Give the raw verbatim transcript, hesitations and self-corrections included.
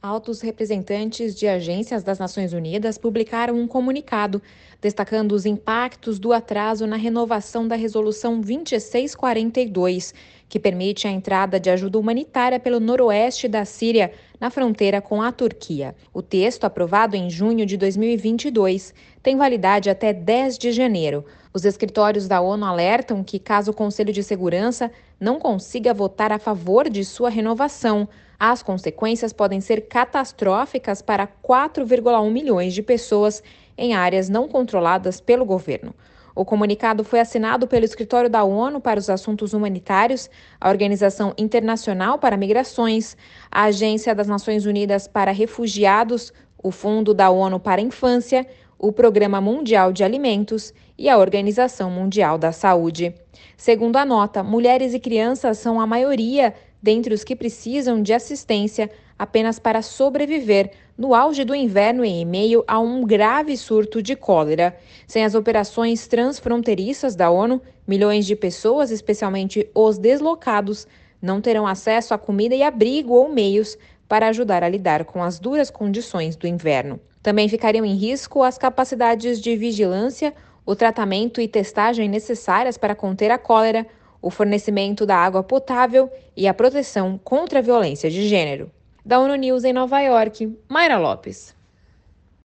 Altos representantes de agências das Nações Unidas publicaram um comunicado destacando os impactos do atraso na renovação da Resolução vinte e seis quarenta e dois, que permite a entrada de ajuda humanitária pelo noroeste da Síria, na fronteira com a Turquia. O texto, aprovado em junho de dois mil e vinte e dois, tem validade até dez de janeiro. Os escritórios da ONU alertam que, caso o Conselho de Segurança não consiga votar a favor de sua renovação, as consequências podem ser catastróficas para quatro vírgula um milhões de pessoas em áreas não controladas pelo governo. O comunicado foi assinado pelo Escritório da ONU para os Assuntos Humanitários, a Organização Internacional para Migrações, a Agência das Nações Unidas para Refugiados, o Fundo da ONU para a Infância, o Programa Mundial de Alimentos e a Organização Mundial da Saúde. Segundo a nota, mulheres e crianças são a maioria dentre os que precisam de assistência apenas para sobreviver no auge do inverno e em meio a um grave surto de cólera. Sem as operações transfronteiriças da ONU, milhões de pessoas, especialmente os deslocados, não terão acesso a comida e abrigo ou meios para ajudar a lidar com as duras condições do inverno. Também ficariam em risco as capacidades de vigilância, o tratamento e testagem necessárias para conter a cólera, o fornecimento da água potável e a proteção contra a violência de gênero. Da ONU News em Nova York, Mayra Lopes.